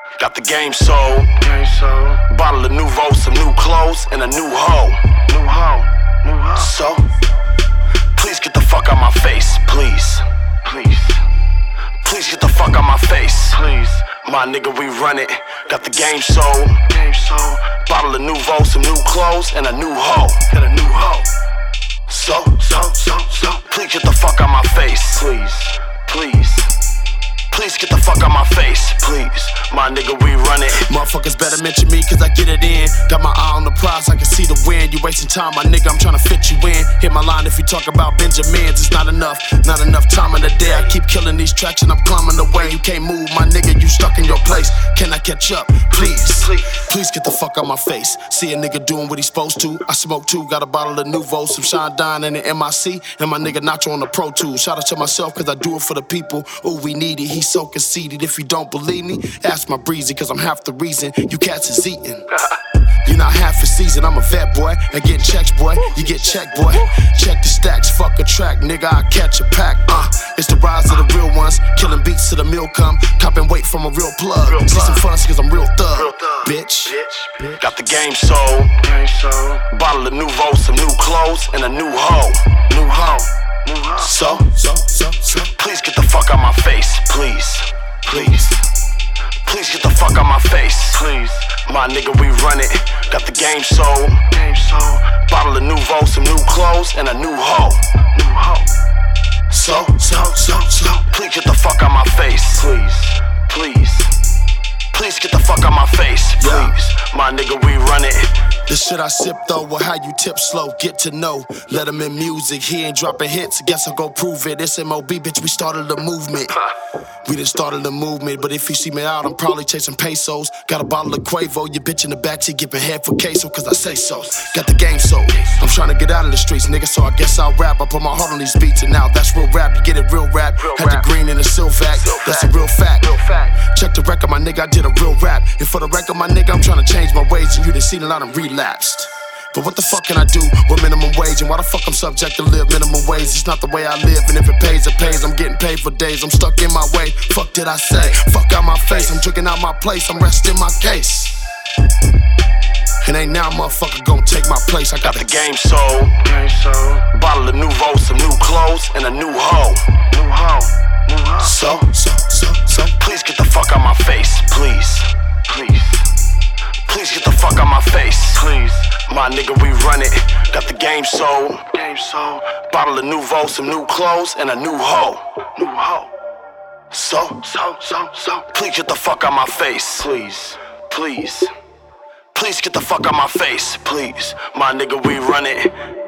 Got the game sold. Bottle of Nouveau, some new clothes, and a new hoe. So, please get the fuck out my face, please. Please get the fuck out my face. My nigga, we run it. Got the game sold. Bottle of Nouveau, some new clothes, and a new hoe. So, please get the fuck out my face, please. Please get the fuck out my face, please. My nigga, we run it. Motherfuckers better mention me, cause I get it in. Got my eye on the prize, I can see the win. You wasting time, my nigga, I'm tryna fit you in. Hit my line if you talk about Benjamins. It's not enough time in the day. I keep killing these tracks and I'm climbing the way. You can't move, my nigga, you stuck in your place. Can I catch up, please? Please get the fuck out my face. See a nigga doing what he's supposed to. I smoke too, got a bottle of Nouveau, some Sean Don and an MIC, and my nigga Nacho on the Pro Tools. Shout out to myself, cause I do it for the people. Ooh, we need it, he's so conceited. If you don't believe me, ask my breezy, cause I'm half the reason you cats is eating. You're not half a season, I'm a vet, boy. And getting checks, boy, you get checked, boy. Check the stacks, fuck a track, nigga, I catch a pack. It's the rise of the real ones, killing beats till the meal come. Copping weight from a real plug. See some fun, cause I'm real thug, bitch. Got the game sold. Bottle of Nouveau, some new clothes, and a new hoe. So, please get the fuck out my face, please. Please get the fuck out my face, please. My nigga, we run it. Got the game sold. Bottle of Nouveau, some new clothes, and a new hoe. So, please get the fuck out my face, please. Please get the fuck out my face, please. My nigga, we run it. The shit I sip though, or how you tip slow, get to know. Let him in music, he ain't dropping hits, guess I'll go prove it. It's MOB, bitch, we started a movement. We done started a movement, but if you see me out, I'm probably chasing pesos. Got a bottle of Quavo, your bitch in the backseat giving head for queso, cause I say so. Got the game sold. I'm trying to get out of the streets, nigga, so I guess I'll rap. I put my heart on these beats, and now that's real rap. You get it, real rap. Had the green and the Silvac, that's a real fact. Check the record, my nigga, I did a real rap. And for the record, my nigga, I'm trying to change my ways, and you done seen a lot of relapsed. But what the fuck can I do with minimum wage? And why the fuck I'm subject to live minimum wage? It's not the way I live, and if it pays, it pays. I'm getting paid for days, I'm stuck in my way. Fuck did I say? Fuck out my face, I'm drinking out my place, I'm resting my case. And ain't now motherfucker gon' take my place. I got the game sold. Bottle of Nouveau, some new clothes, and a new hoe. So, please get the fuck out my face, please. Please get the fuck out my face, please. My nigga, we run it. Got the game sold. Bottle of Nouveau, some new clothes, and a new hoe. So, please get the fuck out my face, please. Please get the fuck out my face, please. My nigga, we run it.